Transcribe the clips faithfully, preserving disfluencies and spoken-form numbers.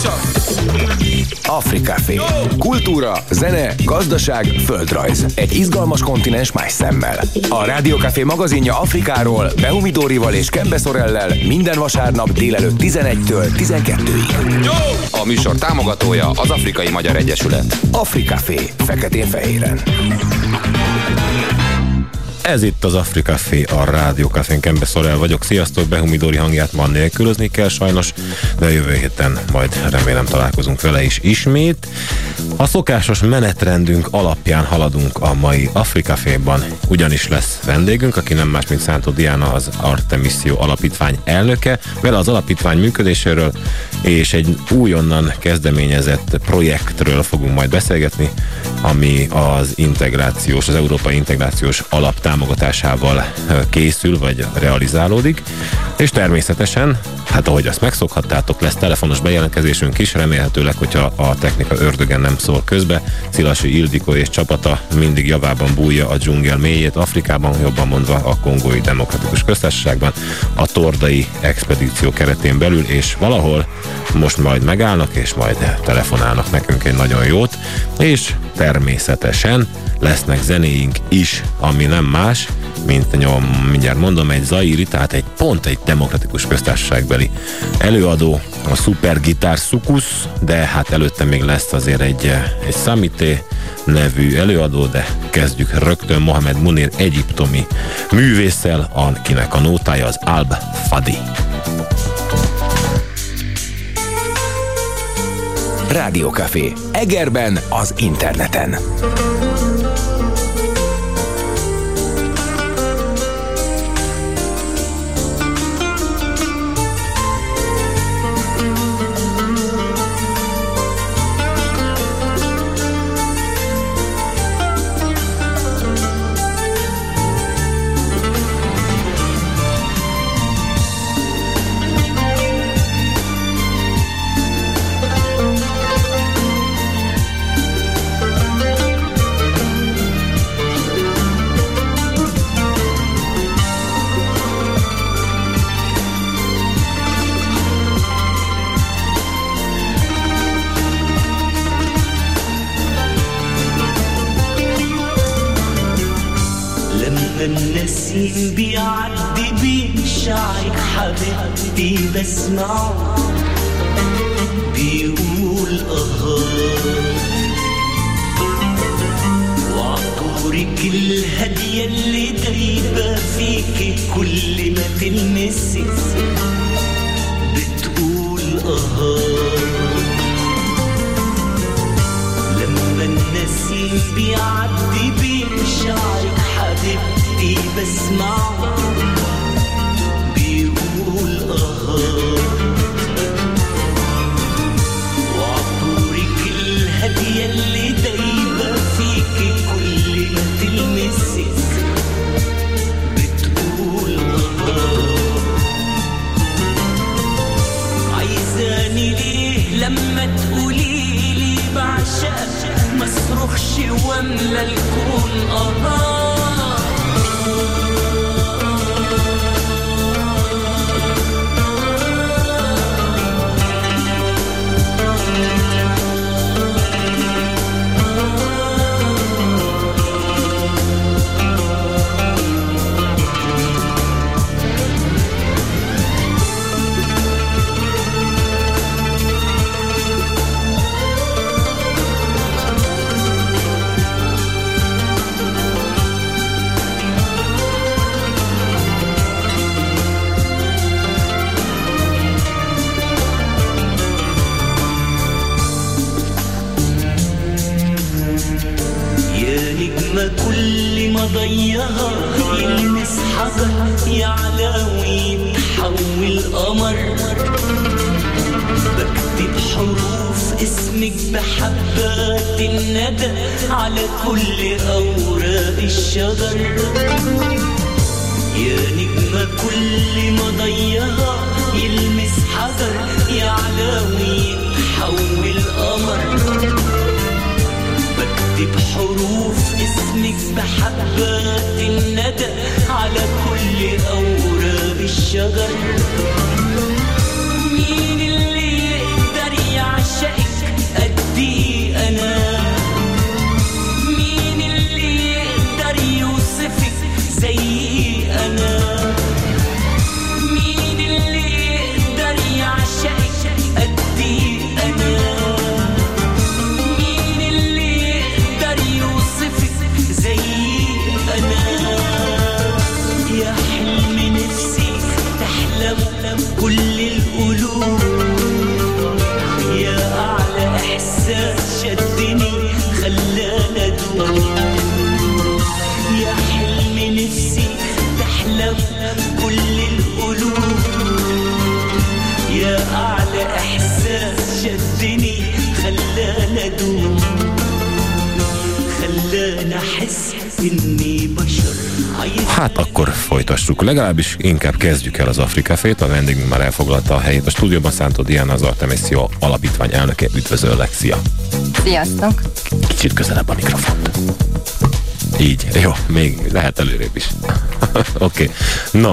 csak! Afrikafé. Kultúra, zene, gazdaság, földrajz. Egy izgalmas kontinens más szemmel. A Rádiókafé magazinja Afrikáról Behumi Dórival és Kembe Szorellel minden vasárnap délelőtt tizenegytől tizenkettőig. A műsor támogatója az Afrikai Magyar Egyesület. Afrikafé. Feketén-fehéren. Ez itt az Afrikafé, a Rádiókafén. Kembe Szorell vagyok. Sziasztok, Behumi Dóri hangját ma nélkülözni kell sajnos, de jövő héten majd remélem találkozunk vele is ismét. A szokásos menetrendünk alapján haladunk a mai Afrikaféban, ugyanis lesz vendégünk, aki nem más, mint Szántó Diana, az Artemisszió Alapítvány elnöke. Vele az alapítvány működéséről és egy újonnan kezdeményezett projektről fogunk majd beszélgetni, ami az integrációs, az európai integrációs alap támogatásával készül, vagy realizálódik, és természetesen, hát ahogy azt megszokhattátok, lesz telefonos bejelentkezésünk is, remélhetőleg, hogyha a technika ördögen nem szól közbe. Szilasi Ildikó és csapata mindig javában bújja a dzsungel mélyét, Afrikában, jobban mondva a Kongói Demokratikus Köztársaságban, a Tordai expedíció keretén belül, és valahol most majd megállnak, és majd telefonálnak nekünk egy nagyon jót, és természetesen lesznek zenéink is, ami nem más, mint nyom, mindjárt mondom, egy zairi, tehát egy pont egy demokratikus köztársaságbeli előadó, a szupergitár Sukusz, de hát előtte még lesz azért egy, egy Samité nevű előadó, de kezdjük rögtön Mohamed Munir egyiptomi művésszel, akinek a nótája az Alb Fadi. Rádiókafé. Egerben, az interneten. النسيم بيعدي بين شعرك حبيبتي بسمعه بيقول أهات وعطورك الهدية اللي دايبة فيكي كل ما تلمسي بتقول أهات لما النسيم بيعدي بين شعرك حبيبتي بسمعه بيقول أهات وعطورك الهدية اللي دايبة فيكي كل ما تلمسي بتقول أهات عايزاني ليه لما تقوليلي بعشقك مصرخش واملى الكون أهات كل ما ضيها يلمس حجر يعلى ويتحول قمر بكتب حروف اسمك بحبات الندى على كل أوراق الشجر يا نجمة كل ما ضيها يلمس حجر يعلى ويتحول قمر بكتب حروف اسمك بحبات الندى على كل أوراق الشجر مين اللي يقدر يعيش يا حلم نفسي تحلم كل القلوب، يا أعلى إحساس شدني خلانا أدوم، خلانا أحس إني بشر. Hát akkor folytassuk, legalábbis inkább kezdjük el az Afrikafét, a vendégünk már elfoglalta a helyét. A stúdióban Szántó Diana, az Artemisia Alapítvány elnöke, üdvözöllek, szia! Sziasztok! Kicsit közelebb a mikrofont. Így, jó, még lehet előrébb is. Oké, okay. No,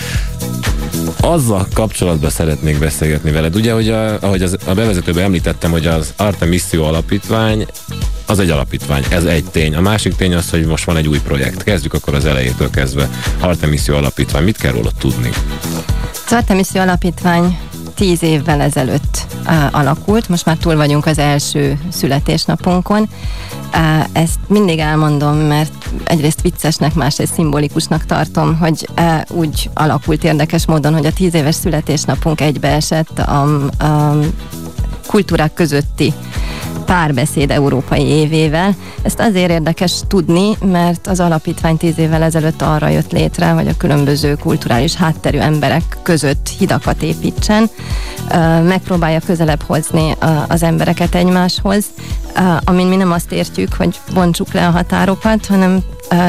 azzal kapcsolatban szeretnék beszélgetni veled. Ugye, hogy a, ahogy az, a bevezetőben említettem, hogy az Artemisia Alapítvány az egy alapítvány, ez egy tény. A másik tény az, hogy most van egy új projekt. Kezdjük akkor az elejétől kezdve. Artemisia Alapítvány, mit kell róla tudni? Az Artemisia Alapítvány tíz évvel ezelőtt uh, alakult, most már túl vagyunk az első születésnapunkon. Uh, ezt mindig elmondom, mert egyrészt viccesnek, másrészt szimbolikusnak tartom, hogy uh, úgy alakult érdekes módon, hogy a tíz éves születésnapunk egybeesett a, a kultúrák közötti párbeszéd európai évével. Ezt azért érdekes tudni, mert az alapítvány tíz évvel ezelőtt arra jött létre, hogy a különböző kulturális hátterű emberek között hidakat építsen, megpróbálja közelebb hozni az embereket egymáshoz, amin mi nem azt értjük, hogy bontsuk le a határokat, hanem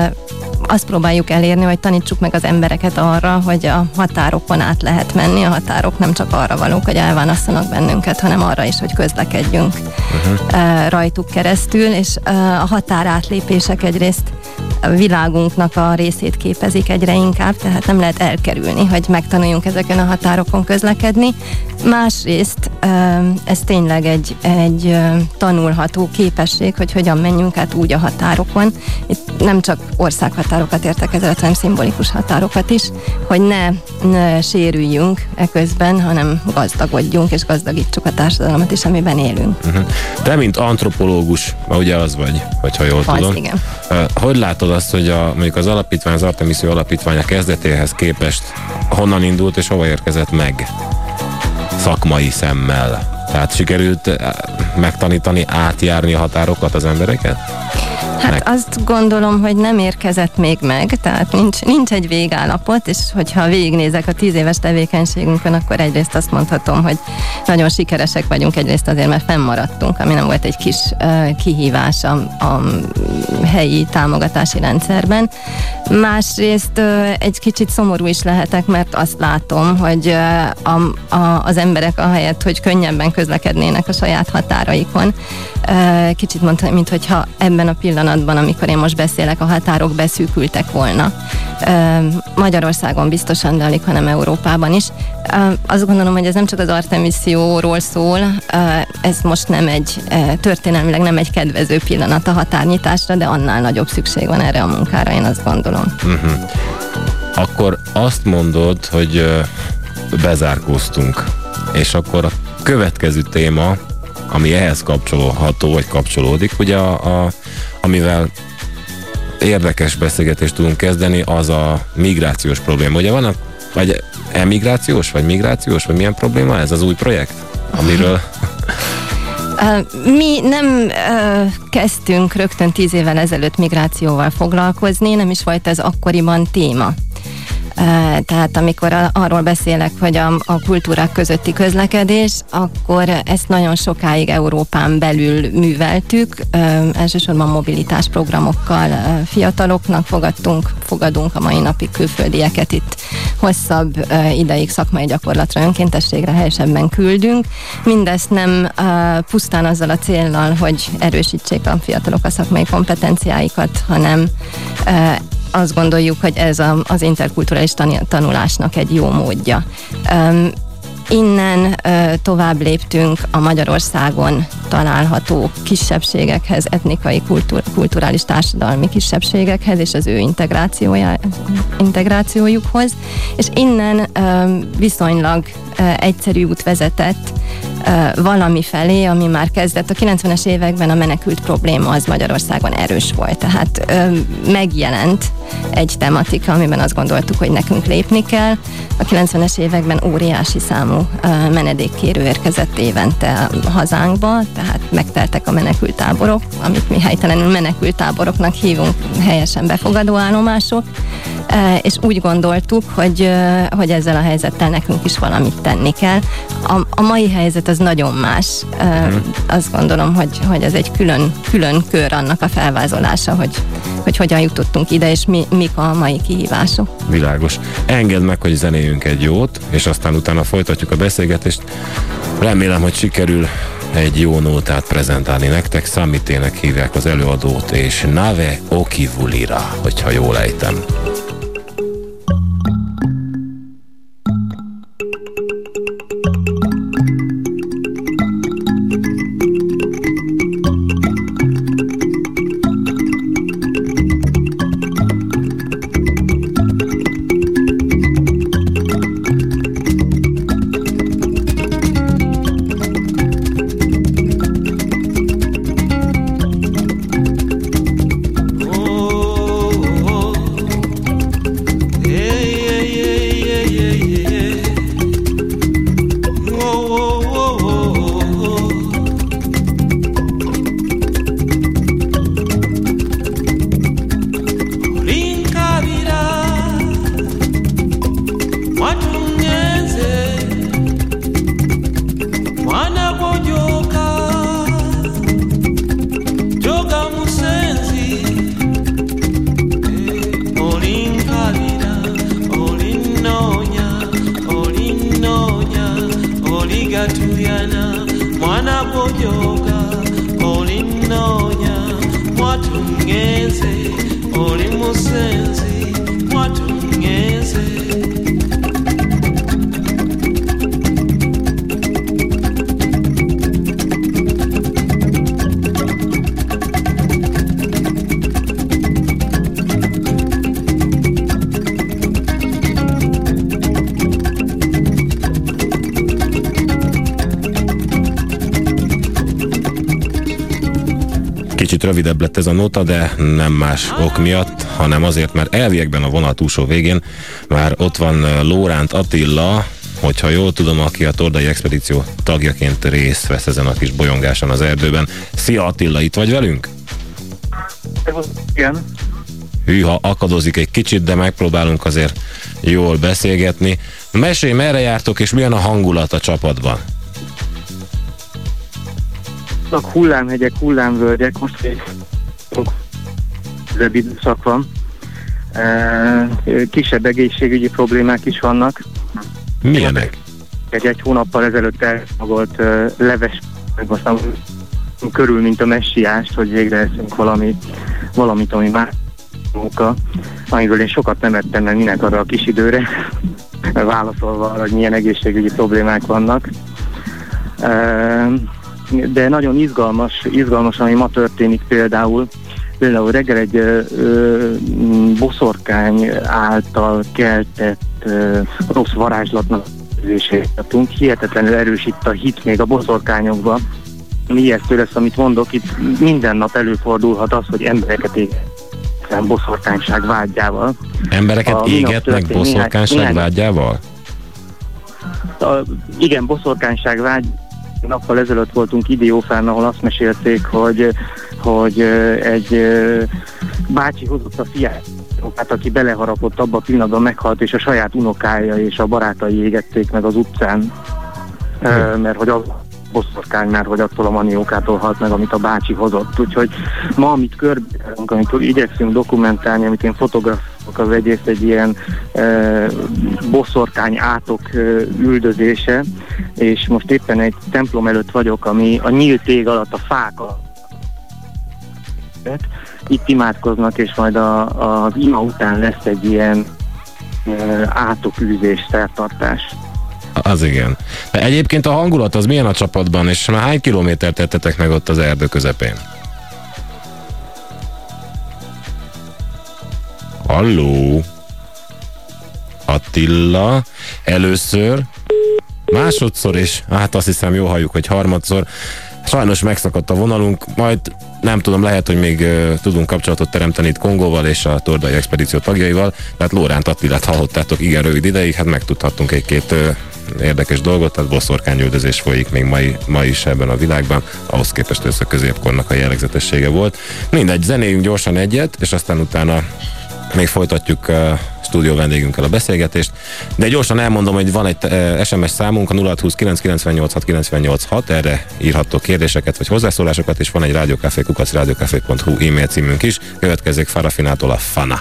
azt próbáljuk elérni, hogy tanítsuk meg az embereket arra, hogy a határokon át lehet menni. A határok nem csak arra valók, hogy elválasszanak bennünket, hanem arra is, hogy közlekedjünk uh-huh. rajtuk keresztül, és a határátlépések egyrészt a világunknak a részét képezik egyre inkább, tehát nem lehet elkerülni, hogy megtanuljunk ezeken a határokon közlekedni. Másrészt ez tényleg egy, egy tanulható képesség, hogy hogyan menjünk át úgy a határokon. Itt nem csak országhatárokat értek ezzel, hanem szimbolikus határokat is, hogy ne, ne sérüljünk eközben, hanem gazdagodjunk és gazdagítsuk a társadalmat is, amiben élünk. Uh-huh. Te, mint antropológus, ugye az vagy, hogyha jól az, tudom. Igen. Hogy látod azt, hogy a, mondjuk az alapítvány, az Artemisia Alapítvány a kezdetéhez képest honnan indult és hova érkezett meg szakmai szemmel? Tehát sikerült megtanítani, átjárni a határokat az embereket? Hát meg. Azt gondolom, hogy nem érkezett még meg, tehát nincs, nincs egy végállapot, és hogyha végignézek a tíz éves tevékenységünkön, akkor egyrészt azt mondhatom, hogy nagyon sikeresek vagyunk, egyrészt azért, mert fennmaradtunk, ami nem volt egy kis uh, kihívás a, a helyi támogatási rendszerben. Másrészt uh, egy kicsit szomorú is lehetek, mert azt látom, hogy uh, a, a, az emberek ahelyett, hogy könnyebben közlekednének a saját határaikon, uh, kicsit mondtam, mintha ebben a pillanatban, amikor én most beszélek, a határok beszűkültek volna. Magyarországon biztosan, de alig, hanem Európában is. Azt gondolom, hogy ez nem csak az Artemisióról szól, ez most nem egy, történelmileg nem egy kedvező pillanat a határnyitásra, de annál nagyobb szükség van erre a munkára, én azt gondolom. Uh-huh. Akkor azt mondod, hogy bezárkóztunk, és akkor a következő téma, ami ehhez kapcsolódható, vagy kapcsolódik, ugye a, a, amivel érdekes beszélgetést tudunk kezdeni, az a migrációs probléma. Ugye vannak, vagy emigrációs, vagy migrációs, vagy milyen probléma ez az új projekt, amiről... Mi nem uh, kezdtünk rögtön tíz évvel ezelőtt migrációval foglalkozni, nem is volt ez akkoriban téma. Uh, tehát amikor a, arról beszélek, hogy a, a kultúrák közötti közlekedés, akkor ezt nagyon sokáig Európán belül műveltük, uh, elsősorban mobilitás programokkal uh, fiataloknak fogadtunk, fogadunk a mai napig külföldieket itt hosszabb uh, ideig szakmai gyakorlatra, önkéntességre helyesebben küldünk. Mindezt nem uh, pusztán azzal a céllal, hogy erősítsék a fiatalok a szakmai kompetenciáikat, hanem uh, azt gondoljuk, hogy ez a, az interkulturális tanulásnak egy jó módja. Um, innen uh, tovább léptünk a Magyarországon található kisebbségekhez, etnikai, kultúr, kulturális társadalmi kisebbségekhez és az ő integrációjukhoz, és innen um, viszonylag uh, egyszerű út vezetett uh, valami felé, ami már kezdett. A kilencvenes években a menekült probléma az Magyarországon erős volt, tehát um, megjelent egy tematika, amiben azt gondoltuk, hogy nekünk lépni kell. A kilencvenes években óriási számú menedékkérő érkezett évente hazánkba, tehát megteltek a menekülttáborok, amit mi helytelenül menekülttáboroknak hívunk, helyesen befogadó állomások, és úgy gondoltuk, hogy, hogy ezzel a helyzettel nekünk is valamit tenni kell. A, a mai helyzet az nagyon más. Uh-huh. Azt gondolom, hogy, hogy ez egy külön, külön kör annak a felvázolása, hogy, hogy hogyan jutottunk ide, és mi, mik a mai kihívások. Világos. Engedd meg, hogy zenéljünk egy jót, és aztán utána folytatjuk a beszélgetést. Remélem, hogy sikerül egy jó nótát prezentálni nektek. Samitének hívják az előadót, és Nave Okivulira, hogyha jól ejtem. Kicsit rövidebb lett ez a nóta, de nem más ok miatt, hanem azért, mert elviekben a vonal túlsó végén már ott van Lóránt Attila, hogyha jól tudom, aki a Tordai Expedíció tagjaként részt vesz ezen a kis bolyongáson az erdőben. Szia Attila, itt vagy velünk? Igen. Hűha, akadozik egy kicsit, de megpróbálunk azért jól beszélgetni. Mesélj, merre jártok, és milyen a hangulat a csapatban? Hullámhegyek, hullámvölgyek, most egy rövid időszak van. Kisebb egészségügyi problémák is vannak. Milyenek? Egy, egy hónappal ezelőtt elmagolt leves, most nem körül, mint a messiást, hogy végre eszünk valami, valamit, ami már munka, amiből én sokat nem ettem, mert minek arra a kis időre, válaszolva arra, hogy milyen egészségügyi problémák vannak. De nagyon izgalmas, izgalmas, ami ma történik például. Például reggel egy ö, ö, boszorkány által keltett ö, rossz varázslatnak érzését adtunk. Hihetetlenül erős itt a hit még a boszorkányokban. Mi ijesztő lesz, amit mondok, itt minden nap előfordulhat az, hogy embereket égetnek boszorkányság vágyával. Embereket a, égetnek boszorkányság néhány, vágyával? A, igen, boszorkányság vágy. Nappal ezelőtt voltunk Idiófán, ahol azt mesélték, hogy, hogy egy bácsi hozott a fiát, aki beleharapott, abba a pillanatban meghalt, és a saját unokája és a barátai égették meg az utcán, hmm. mert hogy az boszorkány már, hogy attól a maniókától halt meg, amit a bácsi hozott. Úgyhogy ma, amit körbejárunk, amit igyekszünk dokumentálni, amit én fotográfok, az egész egy ilyen e, boszorkány átok e, üldözése, és most éppen egy templom előtt vagyok, ami a nyílt ég alatt a fák alatt. Itt imádkoznak, és majd a, az ima után lesz egy ilyen e, átokűzés, szertartás. Az igen. De egyébként a hangulat az milyen a csapatban, és már hány kilométert tettetek meg ott az erdő közepén? Halló? Attila? Először? Másodszor is? Hát azt hiszem, jó halljuk, hogy harmadszor. Sajnos megszakadt a vonalunk, majd nem tudom, lehet, hogy még uh, tudunk kapcsolatot teremteni itt Kongóval és a Tordai Expedíció tagjaival, tehát Lóránt Attilát hallottátok igen rövid ideig, hát megtudhattunk egy-két uh, érdekes dolgot, tehát boszorkányüldözés folyik még mai, ma is ebben a világban, ahhoz képest ez a középkornak a jellegzetessége volt. Mindegy, zenéljünk gyorsan egyet, és aztán utána még folytatjuk a stúdió vendégünkkel a beszélgetést, de gyorsan elmondom, hogy van egy es em es számunk, a nulla hat húsz kilenc kilencvennyolc hat kilencvennyolc hat, erre írhattok kérdéseket vagy hozzászólásokat, és van egy rádiókafé kukac rádiókafé pont hu e-mail címünk is, következik Farafinától a Fana.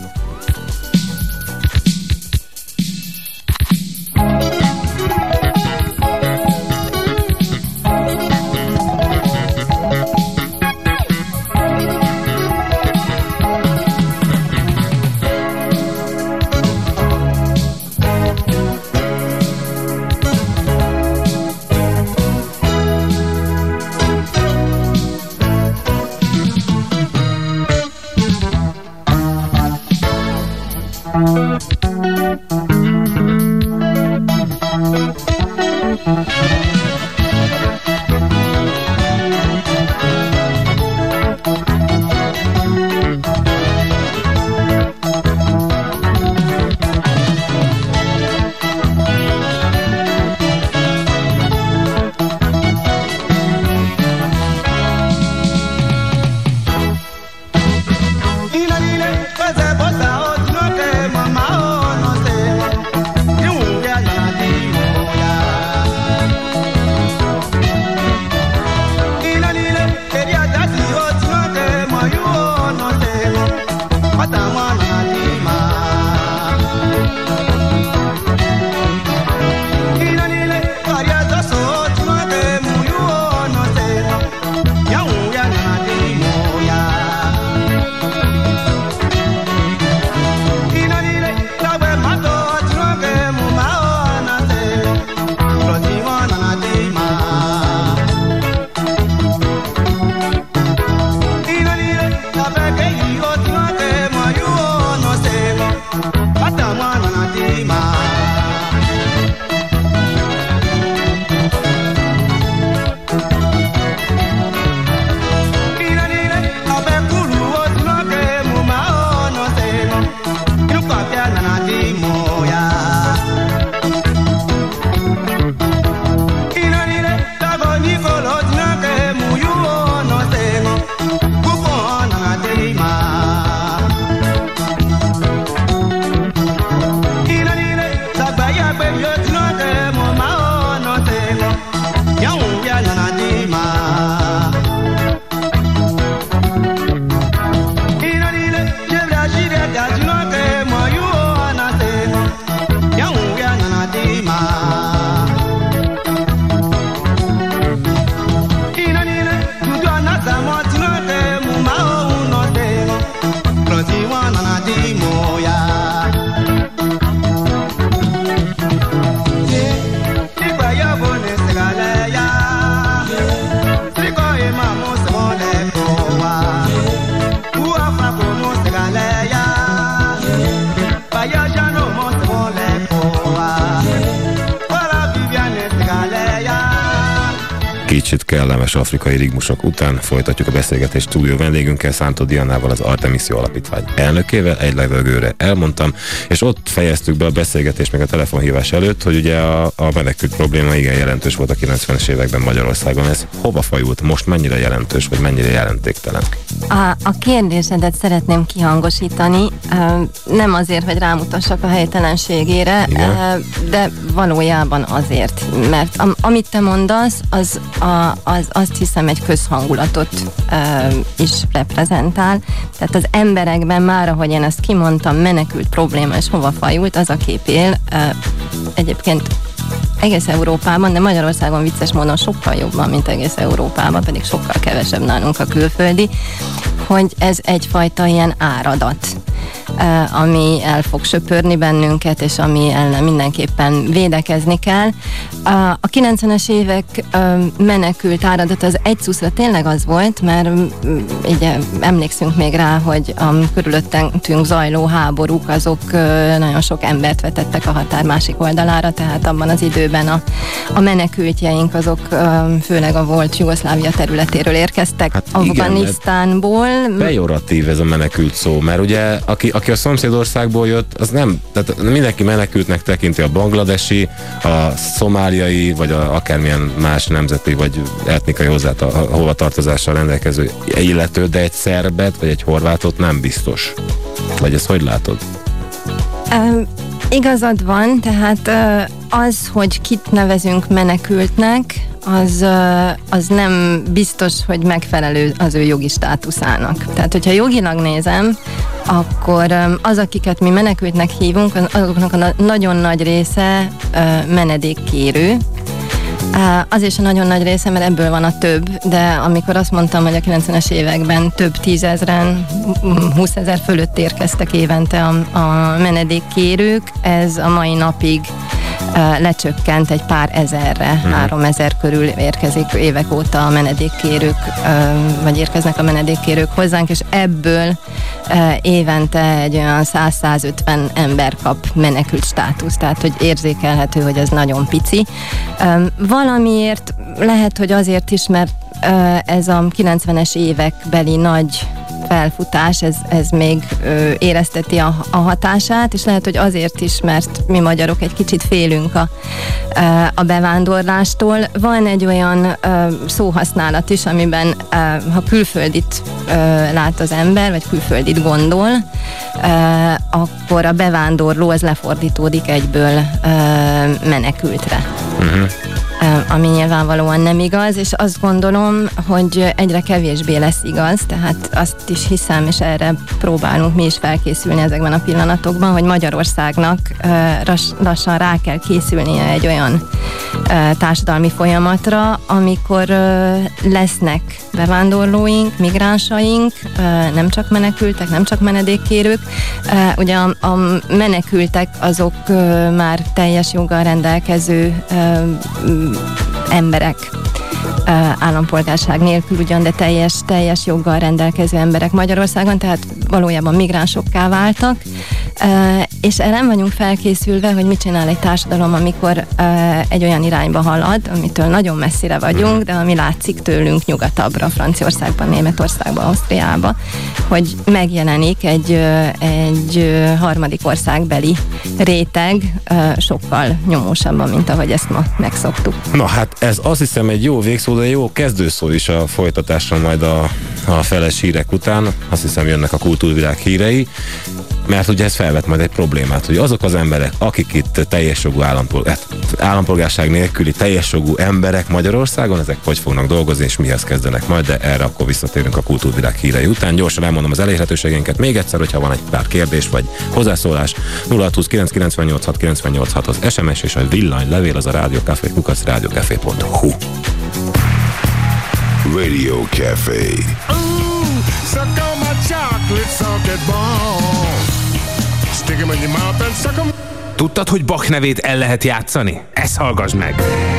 Kicsit kellemes afrikai rigmusok után folytatjuk a beszélgetést stúdió vendégünkkel, Szántó Dianával, az Artemisio Alapítvány elnökével, egy levegőre elmondtam, és ott fejeztük be a beszélgetést még a telefonhívás előtt, hogy ugye a, a menekült probléma igen jelentős volt a kilencvenes években Magyarországon. Ez hova fajult? Most mennyire jelentős, vagy mennyire jelentéktelen? A, a kérdésedet szeretném kihangosítani, nem azért, hogy rámutassak a helytelenségére, igen, de valójában azért, mert am, amit te mondasz, az, a, az azt hiszem egy közhangulatot uh, is reprezentál. Tehát az emberekben már, ahogy én ezt kimondtam, menekült probléma és hova fajult, az a kép él. Uh, egyébként egész Európában, de Magyarországon vicces módon sokkal jobban, mint egész Európában, pedig sokkal kevesebb nálunk a külföldi, hogy ez egyfajta ilyen áradat. ami el fog söpörni bennünket, és ami ellen mindenképpen védekezni kell. A kilencvenes évek menekült áradat az egy szuszra tényleg az volt, mert így emlékszünk még rá, hogy a körülöttünk zajló háborúk azok nagyon sok embert vetettek a határ másik oldalára, tehát abban az időben a, a menekültjeink azok főleg a volt Jugoszlávia területéről érkeztek, hát Afganisztánból. Pejoratív ez a menekült szó, mert ugye aki, aki a szomszédországból jött, az nem, tehát mindenki menekültnek tekinti a bangladesi, a szomáliai, vagy a, akármilyen más nemzeti, vagy etnikai hozzá, a, a hova tartozással rendelkező illető, de egy szerbet, vagy egy horvátot nem biztos. Vagy ezt hogy látod? Um, igazad van, tehát uh, az, hogy kit nevezünk menekültnek, az, uh, az nem biztos, hogy megfelelő az ő jogi státuszának. Tehát, hogyha jogilag nézem, akkor um, az, akiket mi menekültnek hívunk, azoknak a nagyon nagy része uh, menedékkérő. Az is a nagyon nagy része, mert ebből van a több, de amikor azt mondtam, hogy a kilencvenes években több tízezren, húszezer fölött érkeztek évente a, a menedékkérők, ez a mai napig uh, lecsökkent egy pár ezerre, uh-huh. háromezer körül érkezik évek óta a menedékkérők, uh, vagy érkeznek a menedékkérők hozzánk, és ebből uh, évente egy olyan száz-százötven ember kap menekült státuszt, tehát hogy érzékelhető, hogy ez nagyon pici. Um, Valamiért, lehet, hogy azért is, mert uh, ez a kilencvenes évekbeli nagy felfutás, ez, ez még uh, érezteti a, a hatását, és lehet, hogy azért is, mert mi magyarok egy kicsit félünk a, uh, a bevándorlástól. Van egy olyan uh, szóhasználat is, amiben uh, ha külföldit uh, lát az ember, vagy külföldit gondol, uh, akkor a bevándorló az lefordítódik egyből uh, menekültre. Uh-huh. Ami nyilvánvalóan nem igaz, és azt gondolom, hogy egyre kevésbé lesz igaz, tehát azt is hiszem, és erre próbálunk mi is felkészülni ezekben a pillanatokban, hogy Magyarországnak lassan rá kell készülnie egy olyan társadalmi folyamatra, amikor lesznek bevándorlóink, migránsaink, nem csak menekültek, nem csak menedékkérők. Ugye a, a menekültek azok már teljes joggal rendelkező emberek, állampolgárság nélkül ugyan, de teljes, teljes joggal rendelkező emberek Magyarországon, tehát valójában migránsokká váltak, és erre nem vagyunk felkészülve, hogy mit csinál egy társadalom, amikor egy olyan irányba halad, amitől nagyon messzire vagyunk, de ami látszik tőlünk nyugatabbra, Franciaországban, Németországban, Ausztriában, hogy megjelenik egy, egy harmadik országbeli réteg sokkal nyomósabban, mint ahogy ezt ma megszoktuk. Na hát ez azt hiszem egy jó végszó, de jó kezdőszó is a folytatásra majd a, a feles hírek után. Azt hiszem jönnek a kultúrvilág hírei, mert ugye ez felvet majd egy problémát, hogy azok az emberek, akik itt teljes jogú állampolgár, állampolgárság nélküli teljes jogú emberek Magyarországon, ezek hogy fognak dolgozni, és mihez kezdenek majd, de erre akkor visszatérünk a kultúrvilág hírei után. Gyorsan elmondom az elérhetőségeinket még egyszer, hogyha van egy pár kérdés vagy hozzászólás. nulla hat húsz kilenc kilencvennyolc hat kilencvennyolc hat az es em es, és a villanylevél az a rádiókafé kukac rádiókafé pont hu. Radio Café. Tudtad, hogy Bach nevét el lehet játszani? Ezt hallgass meg!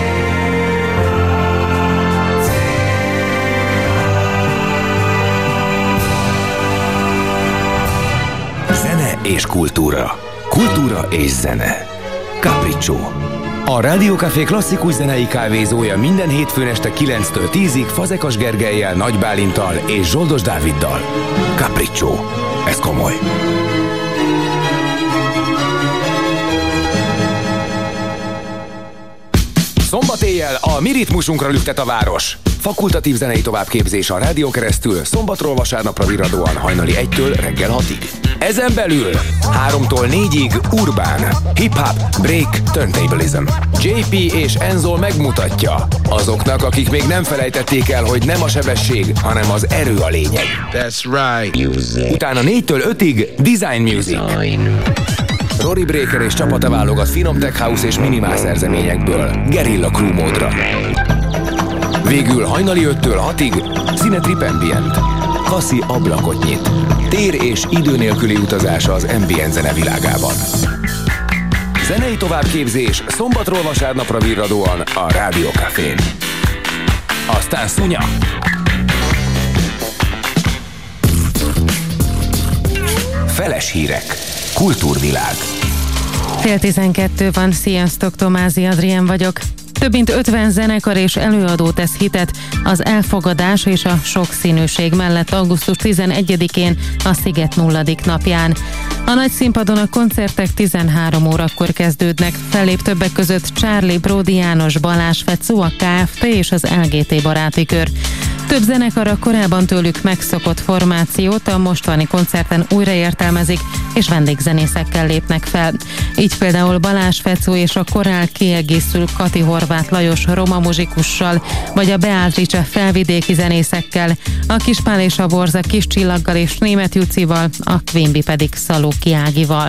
Zene és kultúra. Kultúra és zene. Capriccio. A Rádiókafé klasszikus zenei kávézója minden hétfőn este kilenctől tízig Fazekas Gergellyel, Nagy Bálinttal és Zsoldos Dáviddal. Capriccio. Ez komoly. Szombat éjjel a mi ritmusunkra lüktet a város. Fakultatív zenei továbbképzés a rádión keresztül szombatról vasárnapra virradóan hajnali egytől reggel hatig. Ezen belül háromtól négyig urbán, hip-hop, break, turntablism. jé pé és Enzo megmutatja azoknak, akik még nem felejtették el, hogy nem a sebesség, hanem az erő a lényeg. That's right. Music. Utána négytől ötig Design Music. Design. Rory Breaker és csapata válogat finom tech house és minimál szerzeményekből Guerilla Crew módra. Végül hajnali öttől hatig Cinetrip Ambient. Kassi ablakot nyit. tér és idő nélküli utazása az ambient zene világában. Zenei továbbképzés szombatról vasárnapra virradóan a Rádió Cafén. Aztán szunya! Feles hírek. Kultúrvilág. Fél tizenkettő van, sziasztok, Tomázi Adrien vagyok. Több mint ötven zenekar és előadó tesz hitet az elfogadás és a sokszínűség mellett augusztus tizenegyedikén, a Sziget nulladik napján. A nagy színpadon a koncertek tizenhárom órakor kezdődnek. Fellép többek között Charlie, Bródi János, Balázs Fecó, a ká ef té és az el gé té baráti kör. Több zenekar a korábban tőlük megszokott formációt a mostani koncerten újraértelmezik, és vendégzenészekkel lépnek fel. Így például Balázs Fecó és a korál kiegészül Kati Horváth Lajos roma muzsikussal, vagy a Beatrice felvidéki zenészekkel, a Kispál és a Borza Kis Csillaggal és Németh Jucival, a Quimby pedig Szalóki Ágival.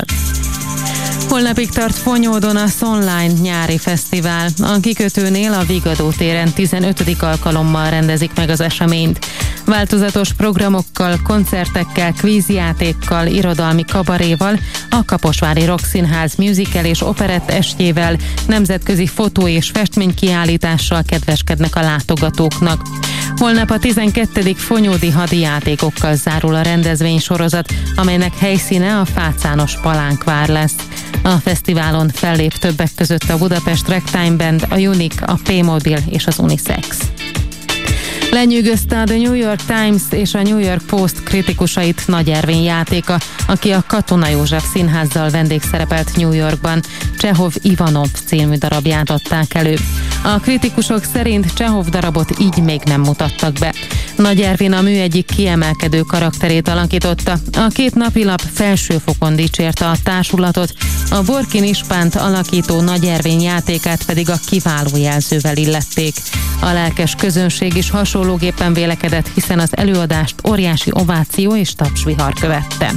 Holnapig tart Fonyódon a Sonline nyári fesztivál. A kikötőnél a Vigadó téren tizenötödik alkalommal rendezik meg az eseményt. Változatos programokkal, koncertekkel, kvízjátékkal, irodalmi kabaréval, a Kaposvári Rockszínház musical és operett estjével, nemzetközi fotó- és festménykiállítással kedveskednek a látogatóknak. Holnap a tizenkettedik Fonyódi hadijátékokkal zárul a rendezvénysorozat, amelynek helyszíne a Fácános Palánkvár lesz. A fesztiválon fellép többek között a Budapest Ragtime Band, a Unique, a P-Mobil és az Unisex. Lenyűgözte a The New York Times és a New York Post kritikusait Nagy Ervin játéka, aki a Katona József Színházzal vendégszerepelt New Yorkban. Csehov Ivanov című darabját adták elő. A kritikusok szerint Csehov darabot így még nem mutattak be. Nagy Ervin a mű egyik kiemelkedő karakterét alakította. A két napilap felsőfokon dicsérte a társulatot, a Borkin Ispánt alakító Nagy Ervin játékát pedig a kiváló jelzővel illették. A lelkes közönség is hasonlóképpen vélekedett, hiszen az előadást óriási ováció és tapsvihar követte.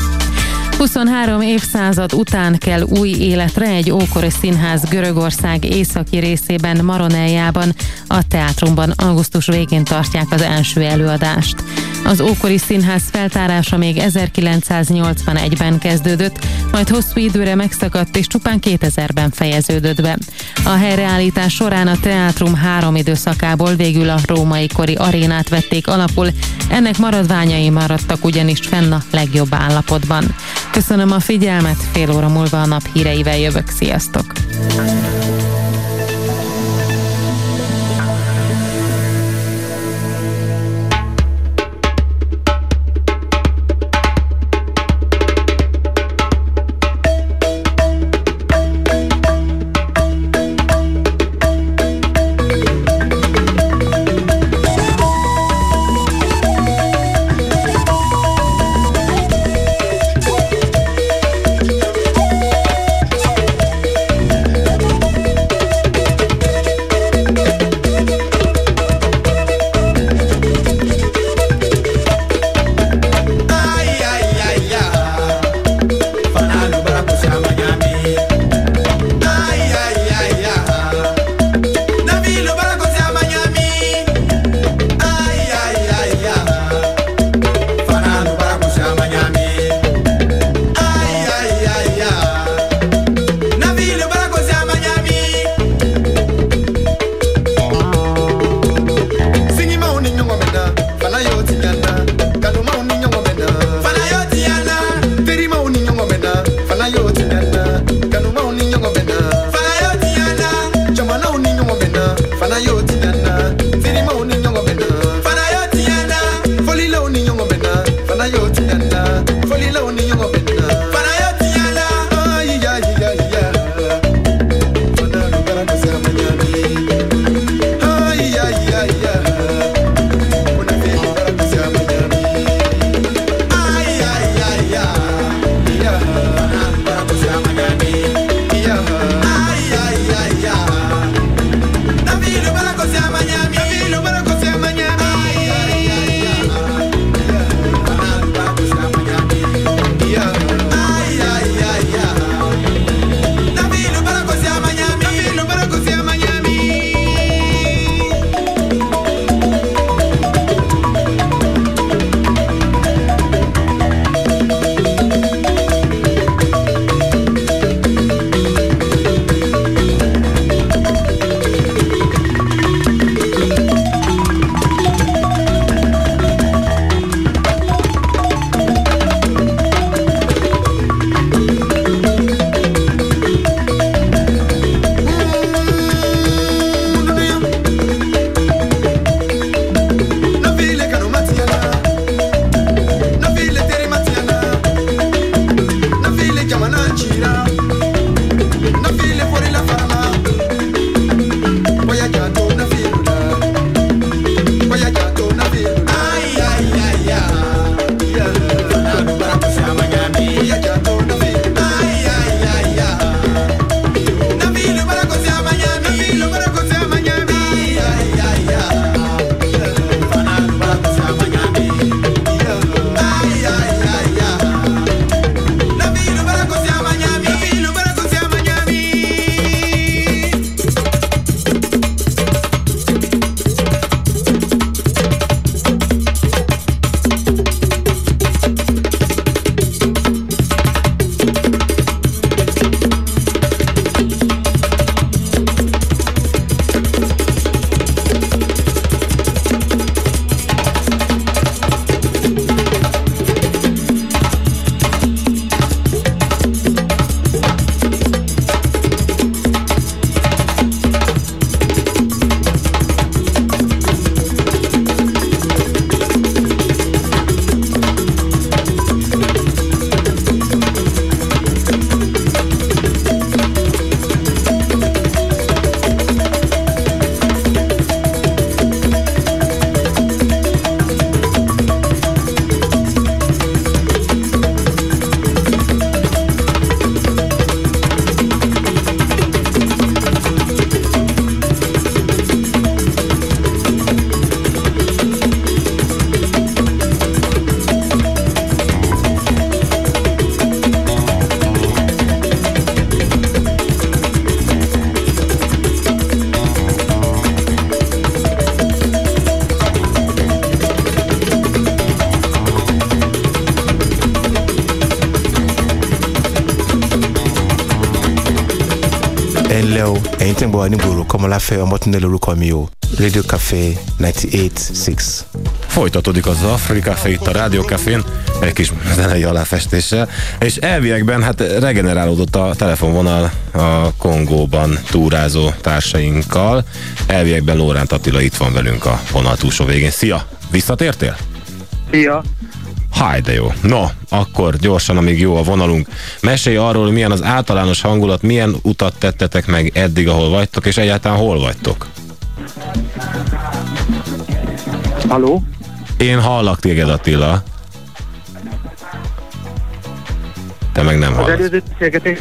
huszonhárom évszázad után kell új életre egy ókori színház Görögország északi részében, Maroneljában. A teátrumban augusztus végén tartják az első előadást. Az ókori színház feltárása még ezerkilencszáznyolcvanegyben kezdődött, majd hosszú időre megszakadt és csupán kétezerben fejeződött be. A helyreállítás során a teátrum három időszakából végül a római kori arénát vették alapul, ennek maradványai maradtak ugyanis fenn a legjobb állapotban. Köszönöm a figyelmet, fél óra múlva a nap híreivel jövök, sziasztok! lẹ́ o ẹ̀yin tẹ́ ń gbọ́ wa ní gbòòrò Kọ́mọláfẹ́ Ọmọ́túndé lórúkọ mi o Radio Café ninety-eight point six. Folytatódik az Afrika Café itt a Rádió Cafén, egy kis zenei aláfestéssel, és elviekben hát regenerálódott a telefonvonal a Kongóban túrázó társainkkal. Elviekben Lóránt Attila itt van velünk a vonal túlsó végén. Szia! Visszatértél? Szia! Háj, de jó. No, akkor gyorsan, amíg jó a vonalunk. Mesélj arról, hogy milyen az általános hangulat, milyen utat tettetek meg eddig, ahol vagytok, és egyáltalán hol vagytok? Halló? Én hallak téged, Attila. Te meg nem hallasz. Az előző beszélgetés?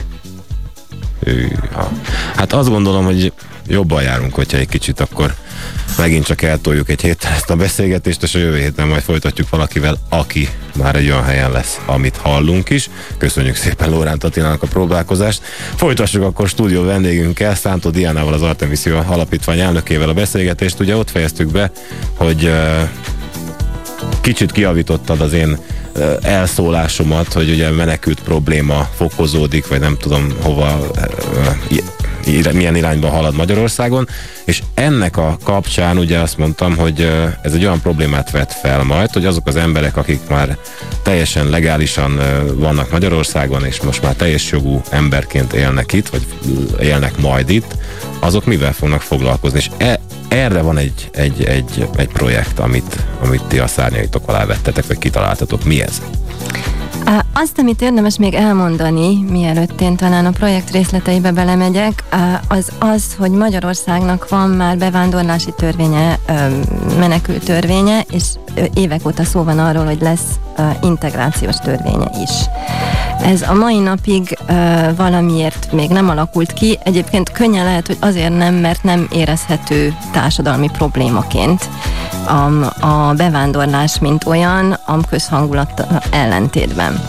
Hűha. Hát azt gondolom, hogy jobban járunk, hogyha egy kicsit akkor megint csak eltoljuk egy héttel ezt a beszélgetést, és a jövő héten majd folytatjuk valakivel, aki már egy olyan helyen lesz, amit hallunk is. Köszönjük szépen Lóránt Attilának a próbálkozást. Folytassuk akkor stúdió vendégünkkel, Szántó Diánával, az Artemisio Alapítvány elnökével a beszélgetést. Ugye ott fejeztük be, hogy uh, kicsit kijavítottad az én uh, elszólásomat, hogy ugye menekült probléma fokozódik, vagy nem tudom hova uh, milyen irányba halad Magyarországon, és ennek a kapcsán ugye azt mondtam, hogy ez egy olyan problémát vet fel majd, hogy azok az emberek, akik már teljesen legálisan vannak Magyarországon, és most már teljes jogú emberként élnek itt, vagy élnek majd itt, azok mivel fognak foglalkozni, és e, erre van egy, egy, egy, egy projekt, amit, amit ti a szárnyaitok alá vettetek, vagy kitaláltatok. Mi ez? Azt, amit érdemes még elmondani, mielőtt én talán a projekt részleteibe belemegyek, az az, hogy Magyarországnak van már bevándorlási törvénye, menekült törvénye, és évek óta szó van arról, hogy lesz integrációs törvénye is. Ez a mai napig uh, valamiért még nem alakult ki. Egyébként könnyen lehet, hogy azért nem, mert nem érezhető társadalmi problémaként a, a bevándorlás, mint olyan, a közhangulat ellentétben.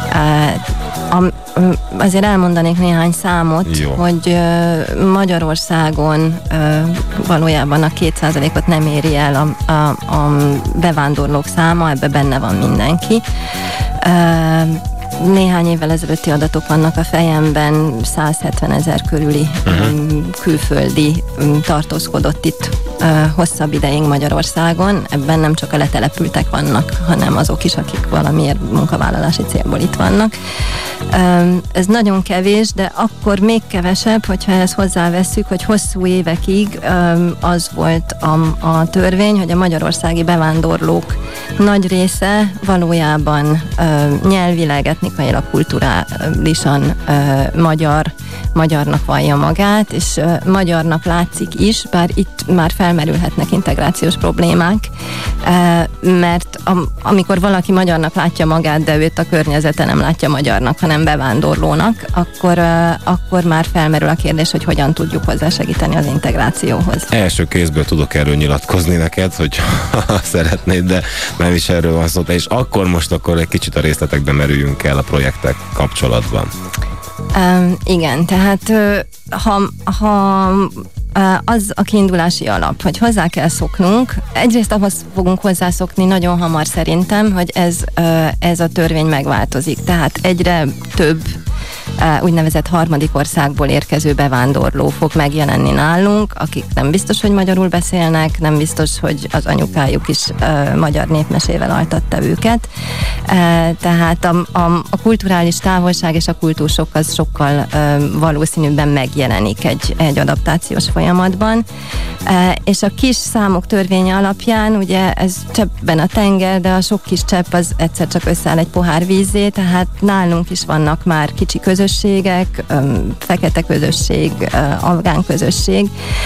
Uh, a, azért elmondanék néhány számot, Jó. hogy uh, Magyarországon uh, valójában a két százalékot nem éri el a, a, a bevándorlók száma, ebbe benne van mindenki. Uh, Néhány évvel ezelőtti adatok vannak a fejemben, száz hetven ezer körüli uh-huh. um, külföldi um, tartózkodott itt uh, hosszabb ideig Magyarországon. Ebben nem csak a letelepültek vannak, hanem azok is, akik valamiért munkavállalási célból itt vannak. Um, ez nagyon kevés, de akkor még kevesebb, hogyha ezt hozzávesszük, hogy hosszú évekig um, az volt a, a törvény, hogy a magyarországi bevándorlók nagy része valójában um, nyelvileg, etnikailag, kulturálisan uh, magyar, magyarnak vallja magát, és uh, magyarnak látszik is, bár itt már felmerülhetnek integrációs problémák, uh, mert am, amikor valaki magyarnak látja magát, de őt a környezete nem látja magyarnak, hanem bevándorlónak, akkor, uh, akkor már felmerül a kérdés, hogy hogyan tudjuk hozzásegíteni az integrációhoz. Első kézből tudok erről nyilatkozni neked, hogy szeretnéd, de nem is erről van szó, és akkor most akkor egy kicsit a részletekbe merüljünk el a projektek kapcsolatban. Um, igen, tehát ha, ha az a kiindulási alap, hogy hozzá kell szoknunk, egyrészt ahhoz fogunk hozzászokni nagyon hamar szerintem, hogy ez, ez a törvény megváltozik, tehát egyre több úgynevezett harmadik országból érkező bevándorló fog megjelenni nálunk, akik nem biztos, hogy magyarul beszélnek, nem biztos, hogy az anyukájuk is uh, magyar népmesével altatta őket. Uh, tehát a, a, a kulturális távolság és a kultúrsok az sokkal uh, valószínűbben megjelenik egy, egy adaptációs folyamatban. Uh, és a kis számok törvénye alapján, ugye ez cseppben a tenger, de a sok kis csepp az egyszer csak összeáll egy pohár vízzé, tehát nálunk is vannak már kicsi közösségek, fekete közösség, afgán közösség.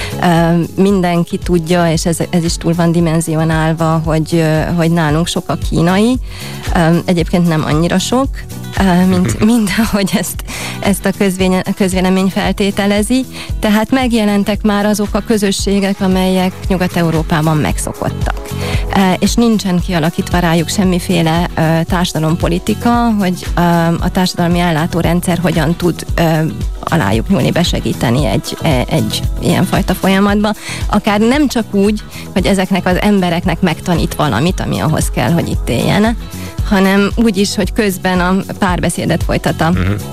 Mindenki tudja, és ez, ez is túl van dimenzionálva, hogy, hogy nálunk sok a kínai. Egyébként nem annyira sok, mint, mint ahogy ezt, ezt a közvény, közvélemény feltételezi. Tehát megjelentek már azok a közösségek, amelyek Nyugat-Európában megszokottak. És nincsen kialakítva rájuk semmiféle társadalompolitika, hogy a társadalmi ellátórendszer hogyan tud alájuk nyúlni, besegíteni egy, egy ilyenfajta folyamatba. Akár nem csak úgy, hogy ezeknek az embereknek megtanít valamit, ami ahhoz kell, hogy itt éljen, hanem úgy is, hogy közben a párbeszédet folytat a, uh-huh.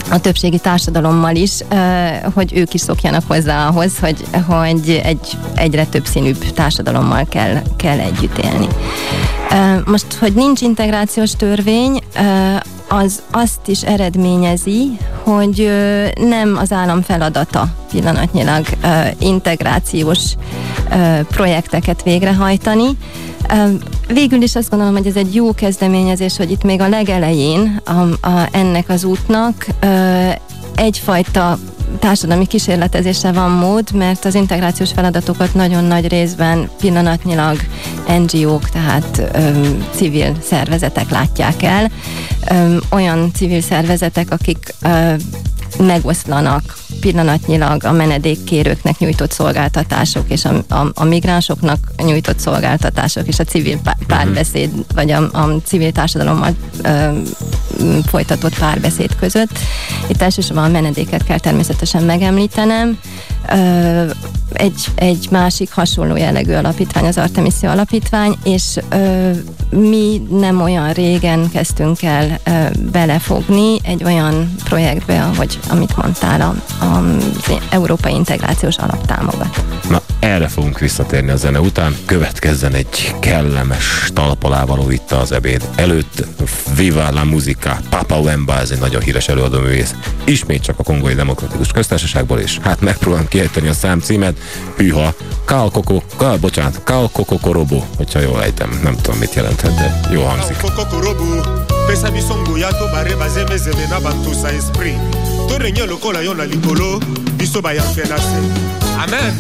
a többségi társadalommal is, hogy ők is szokjanak hozzá ahhoz, hogy, hogy egy egyre többszínűbb társadalommal kell, kell együtt élni. Most, hogy nincs integrációs törvény, az azt is eredményezi, hogy nem az állam feladata pillanatnyilag integrációs projekteket végrehajtani. Végül is azt gondolom, hogy ez egy jó kezdeményezés, hogy itt még a legelején a, a, ennek az útnak egyfajta társadalmi kísérletezésre van mód, mert az integrációs feladatokat nagyon nagy részben pillanatnyilag en gé ók, tehát öm, civil szervezetek látják el. Öm, olyan civil szervezetek, akik öm, megoszlanak pillanatnyilag a menedékkérőknek nyújtott szolgáltatások és a, a, a migránsoknak nyújtott szolgáltatások és a civil párbeszéd, vagy a, a civil társadalommal ö, folytatott párbeszéd között. Itt elsősorban a menedéket kell természetesen megemlítenem. Ö, egy, egy másik hasonló jellegű alapítvány az Artemisia Alapítvány, és ö, mi nem olyan régen kezdtünk el ö, belefogni egy olyan projektbe, ahogy, amit mondtál, a, a Európai Integrációs Alap támogat. Na, erre fogunk visszatérni a zene után. Következzen egy kellemes talpalávaló itt az ebéd előtt. Viva la musica, Papa Wemba, ez egy nagyon híres előadóművész. Ismét csak a Kongói Demokratikus Köztársaságból, és hát megpróbálom kiejteni a szám címet. Hűha, Kálkoko, Kál, bocsánat, Kálkoko Korobo, hogyha jól ejtem, nem tudom mit jelenthet, de jó hangzik. Pesa bisongo ya to bare bazeme zeme na bantu sa esprit. To renye lokola yo na likolo, biso ba ya fenase. Amen.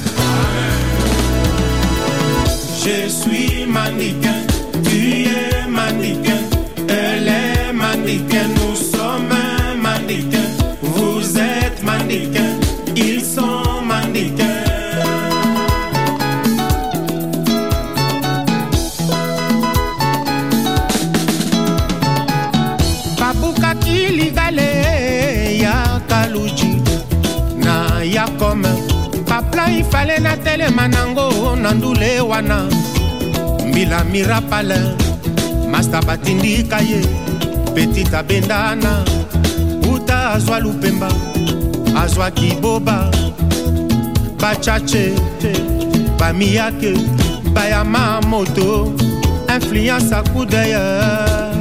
Je suis mannequin, tu es mannequin, elle est mannequin, nous sommes mannequin, vous êtes mannequin, ils sont mannequins. Ya comme papla ifale na tele manango nandule wana mbila mirapale masta batindi kaye petita bendana uta azwa lupemba azwa kiboba bachache bamiyake bayama moto influence à coup d'ailleurs.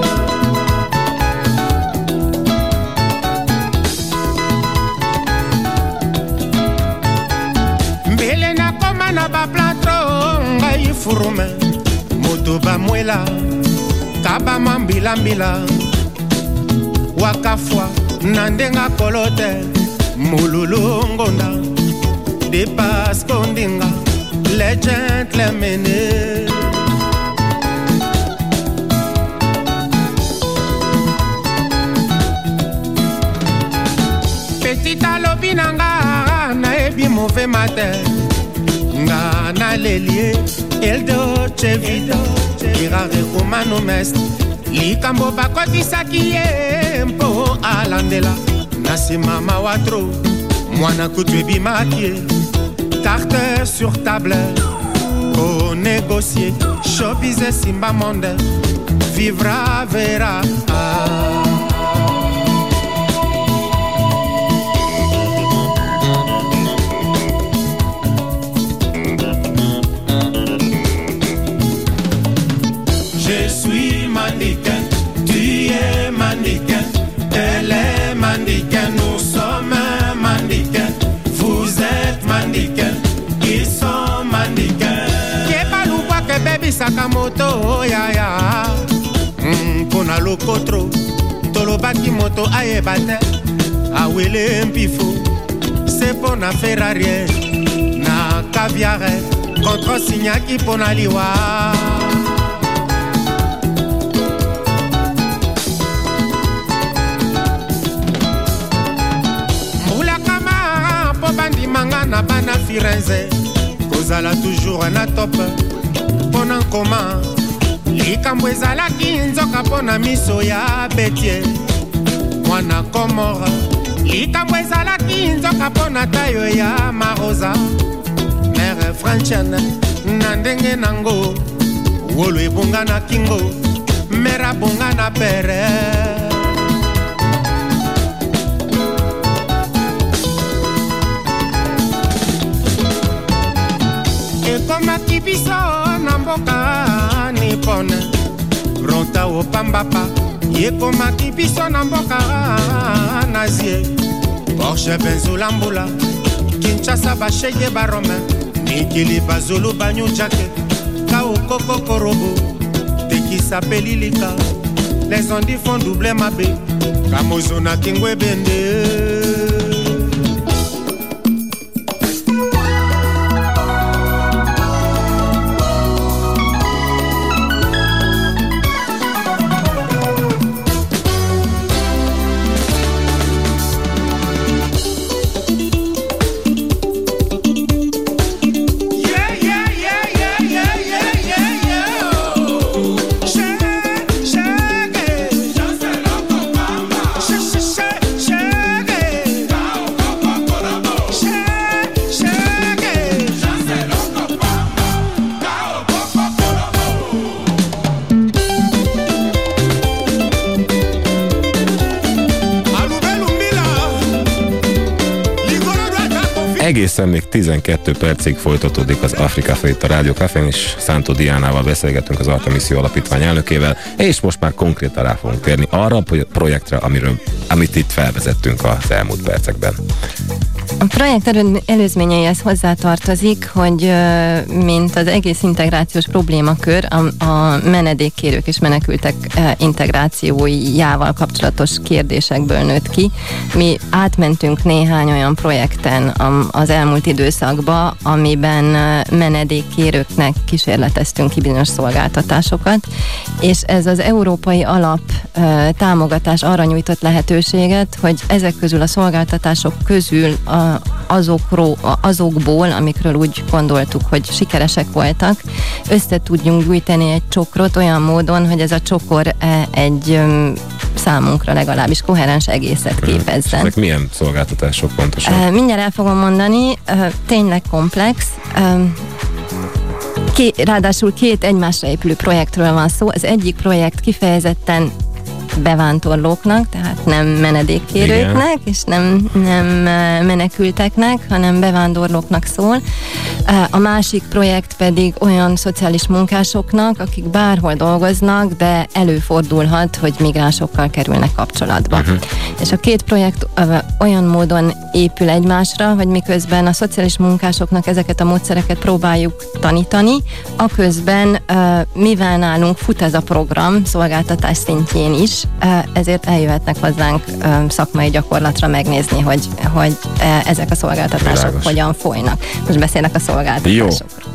Na ba platro ngai furume moto ba mwela kaba mambila mbila wakafwa nandenga kolote mululu ngonda de pas kondinga le gentlemen. Petita lobinanga na ebi mauvais matin nga na lelie el doce vida irare humano mest likambo bakotisaki ye mpo alandela nasi mama watro mwana kutu ebimaki ye carte sur table ko négocier showbiz simba monde vivra vera ah. Je suis mannequin, tu es mannequin, elle est mannequin, nous sommes mannequins, vous êtes mannequin, ils sont mannequins. Kebaluwa ke baby Sakamoto, ya ya, pona lokotro, tolobaki moto ayebate, awele mpifo, c'est pona Ferrari, na caviar, contre signaki pona liwa. Na bana Firenze kozala toujours na top pona nkoma likambo ezalaki nzoka pona miso ya Betie mwana Komora likambo ezalaki nzoka pona tayo ya Marosa mere Franchane na ndenge nango wolo ebonga na kingo mera bonga na pere opambapa yekomaki biso na mboka nazie Porsche Benzolambula Kinshasa bashege baromain Mikili bazulu banyu jake Kao koko korobo Tekisa pelilika Les ondis font doubler ma bé Kamozona kingwe bende Egészen még tizenkét percig folytatódik az Afrika Café itt a Rádió Cafén, és Szántó Diánával beszélgetünk, az Artemisszió Alapítvány elnökével, és most már konkrétan rá fogunk térni arra a projektre, amiről, amit itt felvezettünk az elmúlt percekben. A projekt előzményeihez hozzátartozik, hogy mint az egész integrációs problémakör a, a menedékkérők és menekültek integrációjával kapcsolatos kérdésekből nőtt ki. Mi átmentünk néhány olyan projekten az elmúlt időszakba, amiben menedékkérőknek kísérleteztünk ki bizonyos szolgáltatásokat, és ez az európai alap támogatás arra nyújtott lehetőséget, hogy ezek közül a szolgáltatások közül a Azokról, azokból, amikről úgy gondoltuk, hogy sikeresek voltak, össze tudjunk gyűjteni egy csokrot olyan módon, hogy ez a csokor egy számunkra legalábbis koherens egészet képezzen. Ezek milyen szolgáltatások pontosan? Mindjárt el fogom mondani, tényleg komplex. Ké, ráadásul két egymásra épülő projektről van szó. Az egyik projekt kifejezetten bevándorlóknak, tehát nem menedékkérőknek, igen, és nem, nem menekülteknek, hanem bevándorlóknak szól. A másik projekt pedig olyan szociális munkásoknak, akik bárhol dolgoznak, de előfordulhat, hogy migránsokkal kerülnek kapcsolatba. Uh-huh. És a két projekt olyan módon épül egymásra, hogy miközben a szociális munkásoknak ezeket a módszereket próbáljuk tanítani, aközben mivel nálunk fut ez a program szolgáltatás szintjén is, ezért eljöhetnek hozzánk szakmai gyakorlatra megnézni, hogy, hogy ezek a szolgáltatások Világos. Hogyan folynak. Most beszélek a szolgáltatásokról.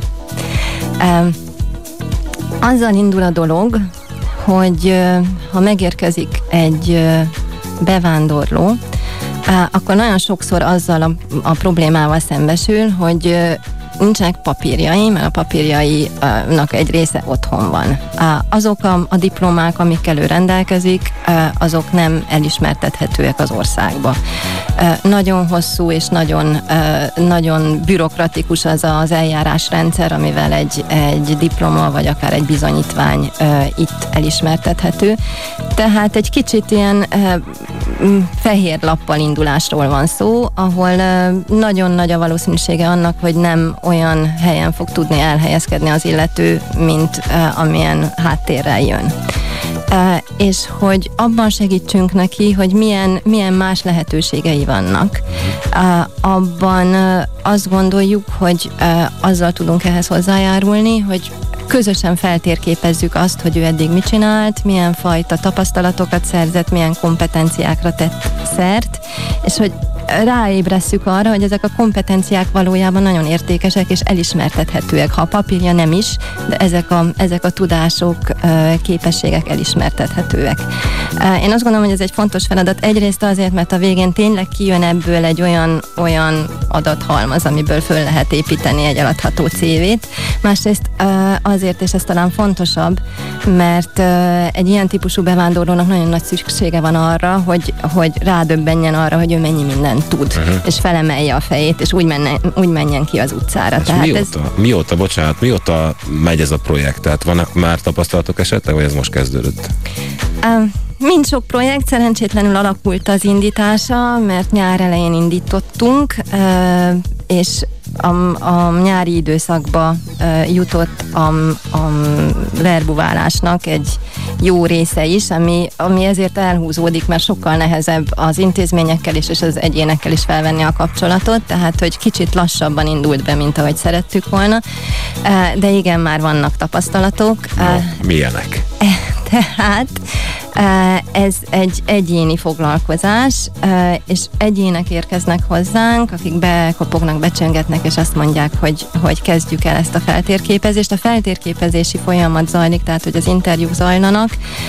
Azzal indul a dolog, hogy ha megérkezik egy bevándorló, akkor nagyon sokszor azzal a, a problémával szembesül, hogy nincsenek papírjai, mert a papírjainak egy része otthon van. Azok a, a diplomák, amikkel ő rendelkezik, azok nem elismertethetőek az országba. Nagyon hosszú és nagyon, nagyon bürokratikus az az eljárásrendszer, amivel egy, egy diploma vagy akár egy bizonyítvány itt elismertethető. Tehát egy kicsit ilyen fehér lappal indulásról van szó, ahol nagyon nagy a valószínűsége annak, hogy nem olyan helyen fog tudni elhelyezkedni az illető, mint uh, amilyen háttérrel jön. Uh, és hogy abban segítsünk neki, hogy milyen, milyen más lehetőségei vannak. Uh, abban uh, azt gondoljuk, hogy uh, azzal tudunk ehhez hozzájárulni, hogy közösen feltérképezzük azt, hogy ő eddig mit csinált, milyen fajta tapasztalatokat szerzett, milyen kompetenciákra tett szert, és hogy ráébresszük arra, hogy ezek a kompetenciák valójában nagyon értékesek és elismertethetőek, ha a papírja nem is, de ezek a, ezek a tudások, képességek elismertethetőek. Én azt gondolom, hogy ez egy fontos feladat, egyrészt azért, mert a végén tényleg kijön ebből egy olyan, olyan adathalmaz, amiből föl lehet építeni egy eladható cé vét, másrészt azért, és ez talán fontosabb, mert egy ilyen típusú bevándorlónak nagyon nagy szüksége van arra, hogy, hogy rádöbbenjen arra, hogy ő mennyi mindent tud, uh-huh. és felemelje a fejét, és úgy, menne, úgy menjen ki az utcára. Tehát mióta, ez... mióta, bocsánat, mióta megy ez a projekt? Tehát vannak már tapasztalatok esetleg, vagy ez most kezdődött? Uh, Mind sok projekt, szerencsétlenül alakult az indítása, mert nyár elején indítottunk, és a, a nyári időszakba jutott a, a verbuválásnak egy jó része is, ami, ami ezért elhúzódik, mert sokkal nehezebb az intézményekkel is, és az egyénekkel is felvenni a kapcsolatot, tehát hogy kicsit lassabban indult be, mint ahogy szerettük volna, de igen, már vannak tapasztalatok. No, milyenek? Tehát ez egy egyéni foglalkozás, és egyének érkeznek hozzánk, akik bekopognak, becsöngetnek, és azt mondják, hogy, hogy kezdjük el ezt a feltérképezést. A feltérképezési folyamat zajlik, tehát hogy az interjúk zajlanak,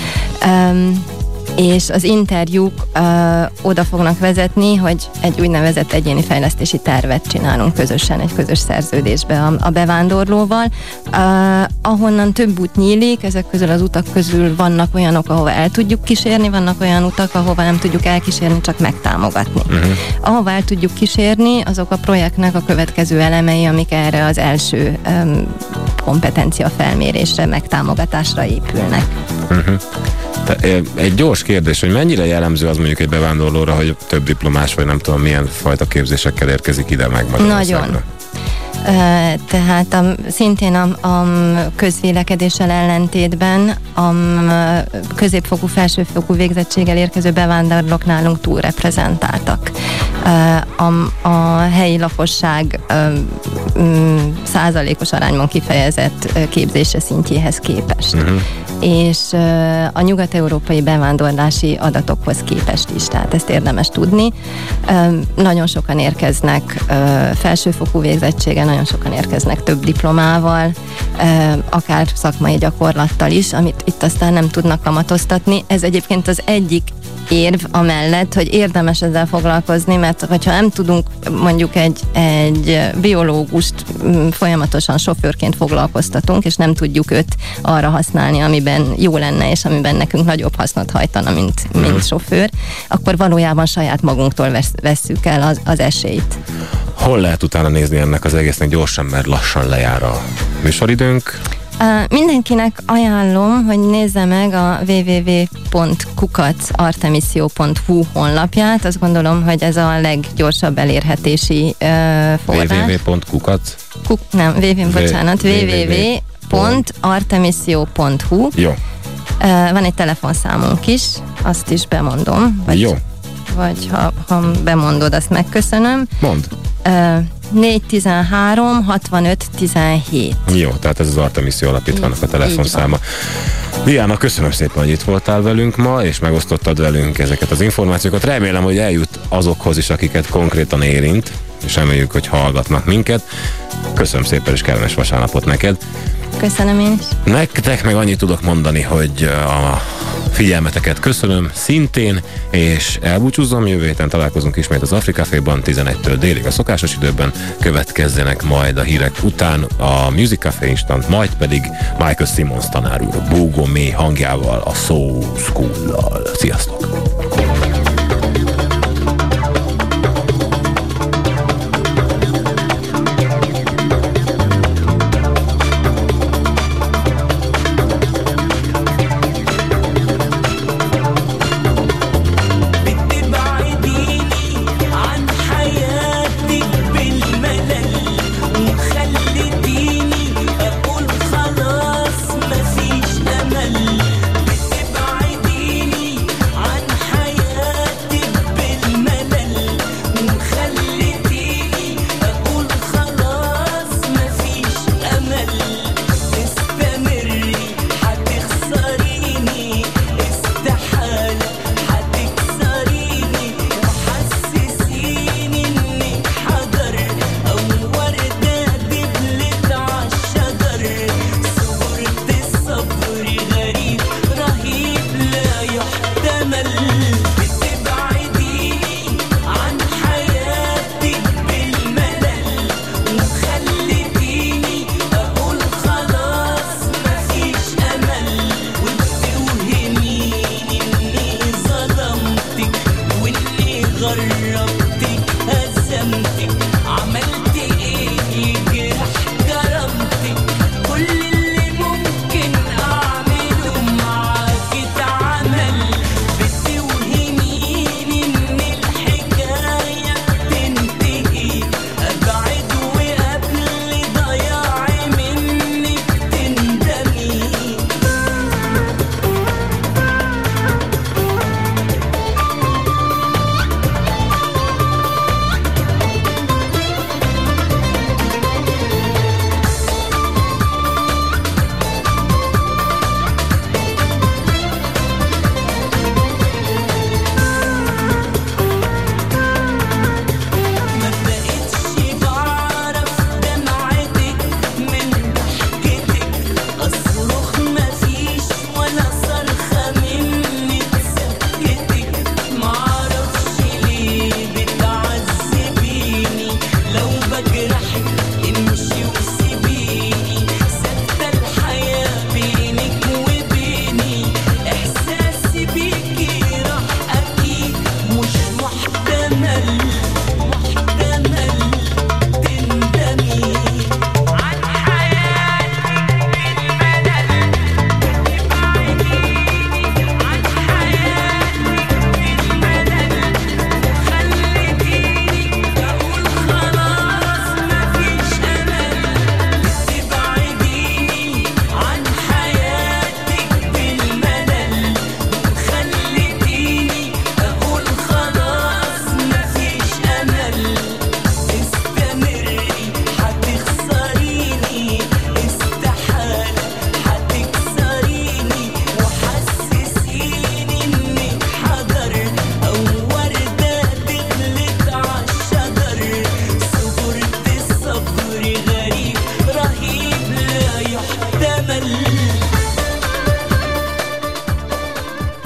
és az interjúk uh, oda fognak vezetni, hogy egy úgynevezett egyéni fejlesztési tervet csinálunk közösen, egy közös szerződésbe a, a bevándorlóval, uh, ahonnan több út nyílik, ezek közül az utak közül vannak olyanok, ahova el tudjuk kísérni, vannak olyan utak, ahova nem tudjuk elkísérni, csak megtámogatni. Uh-huh. Ahova el tudjuk kísérni, azok a projektnek a következő elemei, amik erre az első um, kompetencia felmérésre, megtámogatásra épülnek. Uh-huh. Te, egy gyors kérdés, hogy mennyire jellemző az mondjuk egy bevándorlóra, hogy több diplomás, vagy nem tudom milyen fajta képzésekkel érkezik ide meg Magyarországra? Nagyon. Uh, tehát a, szintén a, a közvélekedéssel ellentétben a középfokú, felsőfokú végzettséggel érkező bevándorlók nálunk túlreprezentáltak. Uh, a, a helyi lakosság uh, um, százalékos arányban kifejezett uh, képzése szintjéhez képest. Uh-huh. És uh, a nyugat-európai bevándorlási adatokhoz képest is, tehát ezt érdemes tudni. Uh, nagyon sokan érkeznek uh, felsőfokú végzettséggel, nagyon sokan érkeznek több diplomával, uh, akár szakmai gyakorlattal is, amit itt aztán nem tudnak kamatoztatni. Ez egyébként az egyik érv amellett, hogy érdemes ezzel foglalkozni, mert hogyha nem tudunk mondjuk egy, egy biológust folyamatosan sofőrként foglalkoztatunk, és nem tudjuk őt arra használni, amiben jó lenne, és amiben nekünk nagyobb hasznot hajtana, mint, mint sofőr, akkor valójában saját magunktól vesz, vesszük el az, az esélyt. Hol lehet utána nézni ennek az egésznek gyorsan, mert lassan lejár a műsoridőnk? Uh, mindenkinek ajánlom, hogy nézze meg a double-u double-u double-u pont kukac artemisio pont hu honlapját. Azt gondolom, hogy ez a leggyorsabb elérhetési uh, forrás. double-u double-u double-u pont kukac? Kuk, nem, www, bocsánat, double-u double-u double-u pont artemisio pont hu. Jó. Uh, van egy telefonszámunk is, azt is bemondom. Vagy, Jó. Vagy ha, ha bemondod, azt megköszönöm. Mondd. Uh, négy tizenhárom hatvanöt tizenhét. Jó, tehát ez az Artemisio Alapítványnak a telefonszáma. Diana, köszönöm szépen, hogy itt voltál velünk ma, és megosztottad velünk ezeket az információkat. Remélem, hogy eljut azokhoz is, akiket konkrétan érint, és reméljük, hogy hallgatnak minket. Köszönöm szépen, és kellemes vasárnapot neked. Köszönöm én is. Nektek meg annyit tudok mondani, hogy a figyelmeteket köszönöm szintén, és elbúcsúzom, jövő héten találkozunk ismét az Africaféban, tizenegytől délig a szokásos időben, következzenek majd a hírek után a Music Café Instant, majd pedig Michael Simmons tanár úr búgó mély hangjával, a Soul School-lal. Sziasztok!